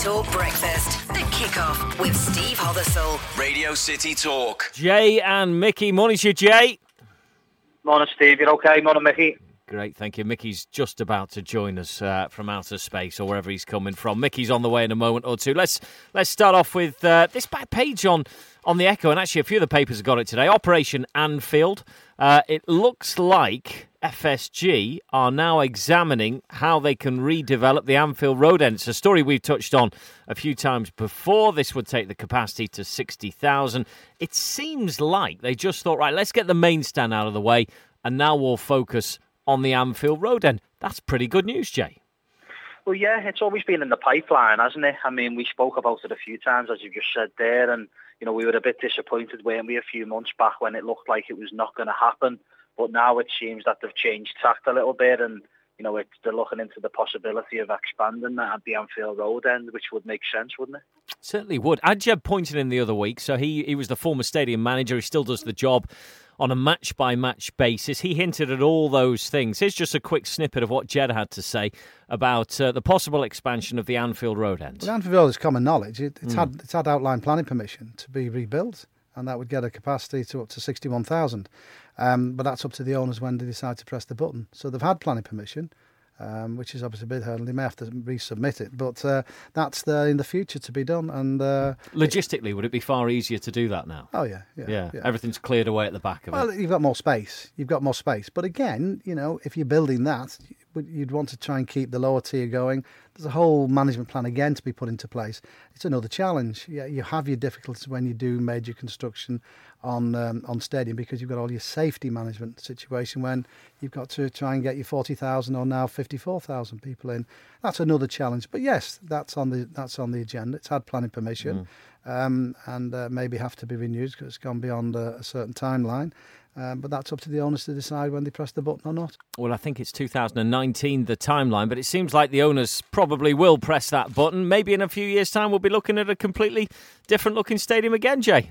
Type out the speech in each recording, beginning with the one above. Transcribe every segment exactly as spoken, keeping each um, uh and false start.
Talk Breakfast. The Kickoff with Steve Hothersall. Radio City Talk. Jay and Mickey. Morning to you, Jay. Morning, Steve. You okay? Morning, Mickey. Great, thank you. Mickey's just about to join us uh, from outer space or wherever he's coming from. Mickey's on the way in a moment or two. Let's let's start off with uh, this back page on, on the Echo, and actually a few of the papers have got it today. Operation Anfield. Uh, it looks like F S G are now examining how they can redevelop the Anfield Road end. It's a story we've touched on a few times before. This would take the capacity to sixty thousand. It seems like they just thought, right, let's get the main stand out of the way, and now we'll focus on the Anfield Road end. That's pretty good news, Jay. Well, yeah, it's always been in the pipeline, hasn't it? I mean, we spoke about it a few times, as you've just said there, and, you know, we were a bit disappointed, weren't we, a few months back when it looked like it was not going to happen. But now it seems that they've changed tack a little bit, and, you know, it's, they're looking into the possibility of expanding that at the Anfield Road end, which would make sense, wouldn't it? Certainly would. Adjeb pointed in the other week, so he, he was the former stadium manager. He still does the job on a match-by-match basis. He hinted at all those things. Here's just a quick snippet of what Jed had to say about uh, the possible expansion of the Anfield Road end. Well, Anfield Road is common knowledge. It, it's, Mm. had, it's had outline planning permission to be rebuilt, and that would get a capacity to up to sixty-one thousand. Um, but that's up to the owners when they decide to press the button. So they've had planning permission, um, which is obviously a bit hurdle. They may have to resubmit it, but uh, that's there in the future to be done. And uh, Logistically, would it be far easier to do that now? Oh, yeah. Yeah, Yeah, yeah. everything's cleared away at the back of Well, it. you've got more space. You've got more space. But again, you know, if you're building that, you'd want to try and keep the lower tier going. There's a whole management plan again to be put into place. It's another challenge. Yeah, you have your difficulties when you do major construction on um, on stadium, because you've got all your safety management situation when you've got to try and get your forty thousand or now fifty-four thousand people in. That's another challenge. But yes, that's on the that's on the agenda. It's had planning permission, mm. um, and uh, maybe have to be renewed because it's gone beyond a, a certain timeline. Um, but that's up to the owners to decide when they press the button or not. Well, I think it's two thousand nineteen, the timeline, but it seems like the owners probably will press that button. Maybe in a few years' time we'll be looking at a completely different-looking stadium again, Jay.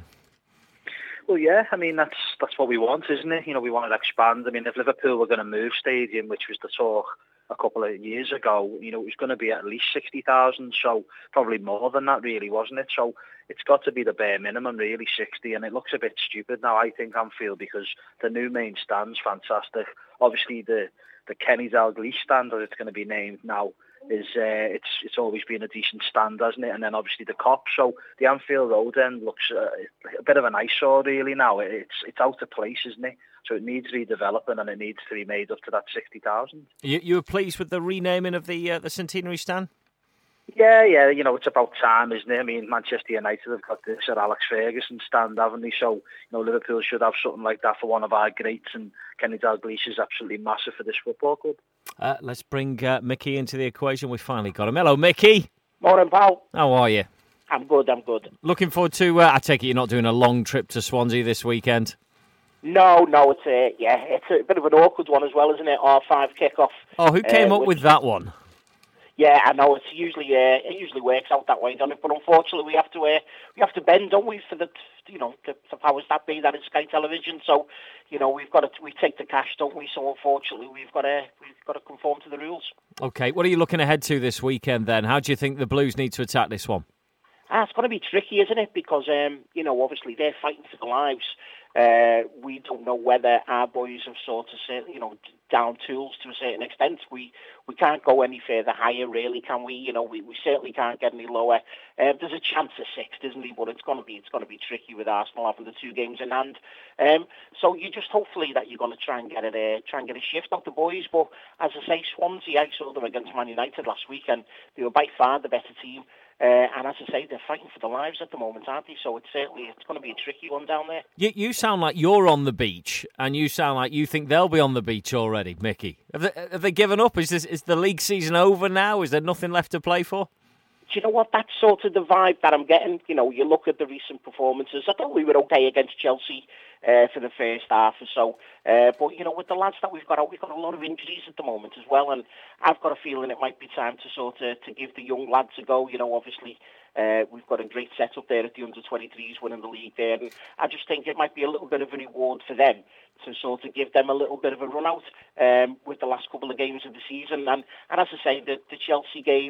Well, yeah, I mean, that's that's what we want, isn't it? You know, we want to expand. I mean, if Liverpool were going to move stadium, which was the talk a couple of years ago, you know, it was going to be at least sixty thousand, so probably more than that, really, wasn't it? So it's got to be the bare minimum, really, sixty, and it looks a bit stupid now, I think, Anfield, because the new main stand's fantastic. Obviously, the, the Kenny Dalglish stand, as it's going to be named now, is uh, it's it's always been a decent stand, hasn't it? And then obviously the Kop. So the Anfield Road end looks uh, a bit of an eyesore really now. It's it's out of place, isn't it? So it needs redeveloping, and it needs to be made up to that sixty thousand. You, you were pleased with the renaming of the uh, the centenary stand? Yeah, yeah. You know, it's about time, isn't it? I mean, Manchester United have got the Sir Alex Ferguson stand, haven't they? So, you know, Liverpool should have something like that for one of our greats, and Kenny Dalglish is absolutely massive for this football club. Uh, let's bring uh, Mickey into the equation. We finally got him. Hello, Mickey. Morning, pal. How are you? I'm good, I'm good. Looking forward to, uh, I take it you're not doing a long trip to Swansea this weekend? No, no, it's a, yeah, it's a bit of an awkward one as well, isn't it? R five kickoff. Oh, who came uh, up which, with that one? Yeah, I know. It's usually uh, it usually works out that way, doesn't it? But unfortunately, we have to uh, we have to bend, don't we, for the you know the, the powers that be that is Sky Television. So, you know, we've got to we take the cash, don't we? So unfortunately, we've got to we've got to conform to the rules. Okay, what are you looking ahead to this weekend then? How do you think the Blues need to attack this one? Ah, it's going to be tricky, isn't it? Because um, you know, obviously they're fighting for their lives. Uh, we don't know whether our boys have sort of, say, you know, down tools to a certain extent. We we can't go any further higher, really, can we? You know, we, we certainly can't get any lower. Uh, there's a chance of sixth, isn't there? But it's going to be it's going to be tricky with Arsenal having the two games in hand. Um, so you just hopefully that you're going to try and get it, uh, try and get a shift off the boys. But as I say, Swansea, I saw them against Man United last week, and they were by far the better team. Uh, and as I say, they're fighting for their lives at the moment, aren't they? So it's certainly it's going to be a tricky one down there. You, you sound like you're on the beach, and you sound like you think they'll be on the beach already, Mickey. Have they, have they given up? Is this is the league season over now? Is there nothing left to play for? Do you know what? That's sort of the vibe that I'm getting. You know, you look at the recent performances. I thought we were okay against Chelsea uh, for the first half or so. Uh, but, you know, with the lads that we've got out, we've got a lot of injuries at the moment as well. And I've got a feeling it might be time to sort of to give the young lads a go. You know, obviously, uh, we've got a great setup there at the under twenty-threes winning the league there. And I just think it might be a little bit of a reward for them to sort of give them a little bit of a run out um, with the last couple of games of the season. And, and as I say, the, the Chelsea game,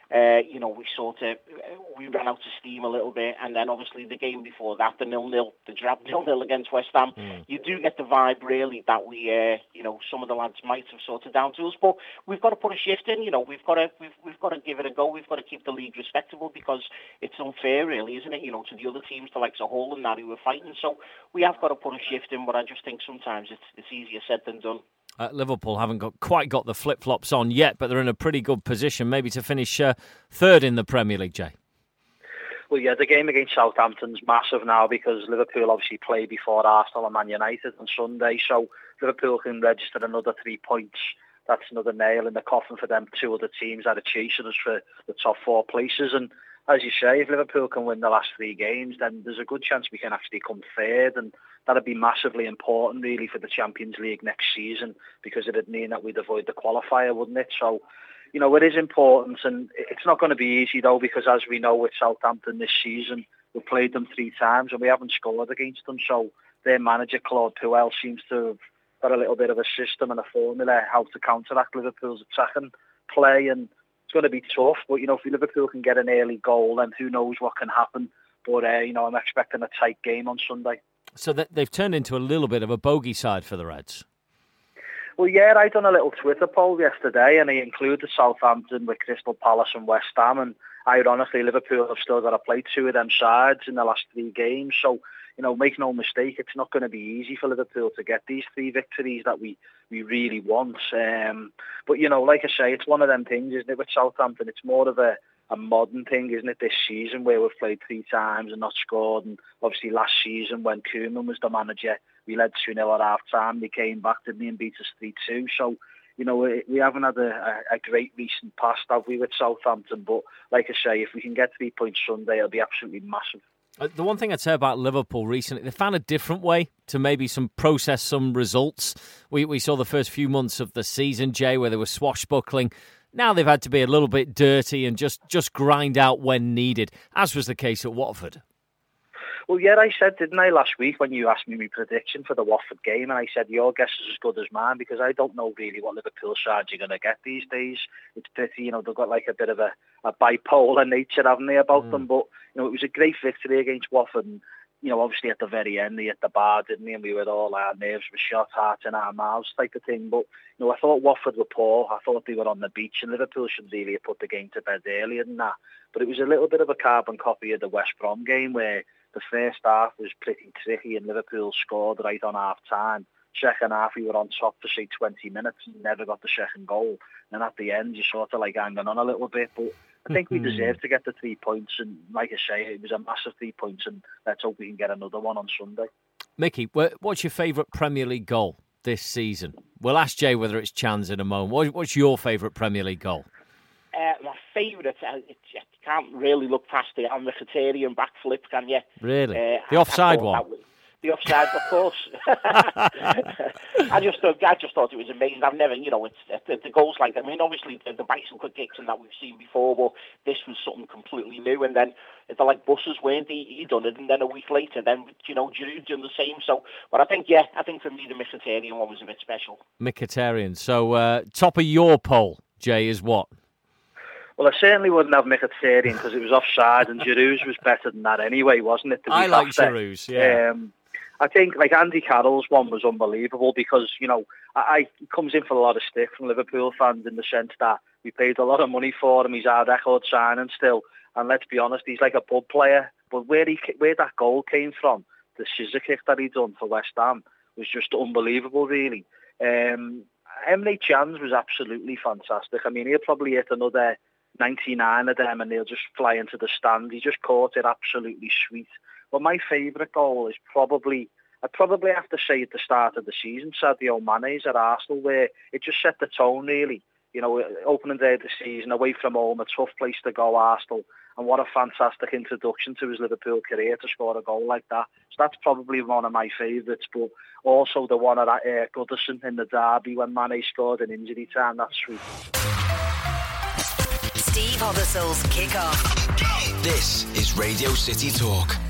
uh, you know, we sort of, we ran out of steam a little bit. And then obviously the game before that, the nil-nil, the drab nil-nil against West Ham, mm. you do get the vibe really that we, uh, you know, some of the lads might have sorted down to us. But we've got to put a shift in, you know, we've got to, we've, we've got to give it a go. We've got to keep the league respectable because it's unfair really, isn't it? You know, to the other teams, the likes of Hull and that who are fighting. So we have got to put a shift in, but I just think sometimes it's, it's easier said than done. Uh, Liverpool haven't got quite got the flip-flops on yet, but they're in a pretty good position maybe to finish uh, third in the Premier League, Jay. Well, yeah, the game against Southampton's massive now because Liverpool obviously play before Arsenal and Man United on Sunday, so Liverpool can register another three points. That's another nail in the coffin for them two other teams that are chasing us for the top four places. And as you say, if Liverpool can win the last three games, then there's a good chance we can actually come third, and that'd be massively important, really, for the Champions League next season, because it'd mean that we'd avoid the qualifier, wouldn't it? So, you know, it is important, and it's not going to be easy, though, because as we know with Southampton this season, we've played them three times, and we haven't scored against them, so their manager, Claude Puel, seems to have got a little bit of a system and a formula how to counteract Liverpool's attacking play, and it's going to be tough, but, you know, if Liverpool can get an early goal, then who knows what can happen. But, uh, you know, I'm expecting a tight game on Sunday. So that they've turned into a little bit of a bogey side for the Reds. Well, yeah, I done a little Twitter poll yesterday, and I included Southampton with Crystal Palace and West Ham, and ironically, Liverpool have still got to play two of them sides in the last three games, so, you know, make no mistake, it's not going to be easy for Liverpool to get these three victories that we, we really want. Um, but, you know, like I say, it's one of them things, isn't it, with Southampton? It's more of a, a modern thing, isn't it, this season, where we've played three times and not scored. And obviously last season, when Koeman was the manager, we led two nil at half-time. They came back, didn't they, and beat us three two. So, you know, we haven't had a, a great recent past, have we, with Southampton? But, like I say, if we can get three points Sunday, it'll be absolutely massive. The one thing I'd say about Liverpool recently, they found a different way to maybe some process some results. We we saw the first few months of the season, Jay, where they were swashbuckling. Now they've had to be a little bit dirty and just, just grind out when needed, as was the case at Watford. Well, yeah, I said, didn't I, last week when you asked me my prediction for the Watford game, and I said, your guess is as good as mine, because I don't know really what Liverpool sides you're going to get these days. It's pretty, you know, they've got like a bit of a, a bipolar nature, haven't they, about mm. them, but, you know, it was a great victory against Watford, and, you know, obviously at the very end, they hit the bar, didn't they, and we were all, our nerves were shot, hearts in our mouths type of thing, but, you know, I thought Watford were poor, I thought they were on the beach, and Liverpool should really have put the game to bed earlier than that, but it was a little bit of a carbon copy of the West Brom game, where the first half was pretty tricky and Liverpool scored right on half-time. Second half, we were on top for, say, twenty minutes and never got the second goal. And at the end, you sort of like hanging on a little bit. But I think we deserve to get the three points. And like I say, it was a massive three points. And let's hope we can get another one on Sunday. Mickey, what's your favourite Premier League goal this season? We'll ask Jay whether it's Chan's in a moment. What's your favourite Premier League goal? Uh, my favourite, uh, it, you can't really look past the Mkhitaryan backflip, can you? Really? Uh, the offside one? Was, the offside, of course. I just thought, I just thought it was amazing. I've never, you know, it's the, the goals like that. I mean, obviously the, the bicycle kicks and that we've seen before, but this was something completely new. And then they're like buses, weren't they? He done it, and then a week later, then, you know, Giroud done the same. So, but I think, yeah, I think for me the Mkhitaryan one was a bit special. Mkhitaryan. So, uh, top of your poll, Jay, is what? Well, I certainly wouldn't have Mkhitaryan because it was offside, and Giroud's was better than that anyway, wasn't it? I like Giroud's, yeah. Um, I think, like, Andy Carroll's one was unbelievable because, you know, I, I he comes in for a lot of stick from Liverpool fans in the sense that we paid a lot of money for him. He's our record signing still, and let's be honest, he's like a pub player. But where he where that goal came from, the scissor kick that he done for West Ham, was just unbelievable, really. Um, Emre Can was absolutely fantastic. I mean, he'll probably hit another ninety-nine of them and they'll just fly into the stand. He just caught it absolutely sweet. But my favourite goal is probably, I'd probably have to say at the start of the season, Sadio Mane's at Arsenal, where it just set the tone really. You know, opening day of the season, away from home, a tough place to go, Arsenal. And what a fantastic introduction to his Liverpool career to score a goal like that. So that's probably one of my favourites. But also the one at uh, Goodison in the derby when Mane scored in injury time, that's sweet. Steve Hoddlesoul's Kick-Off. This is Radio City Talk.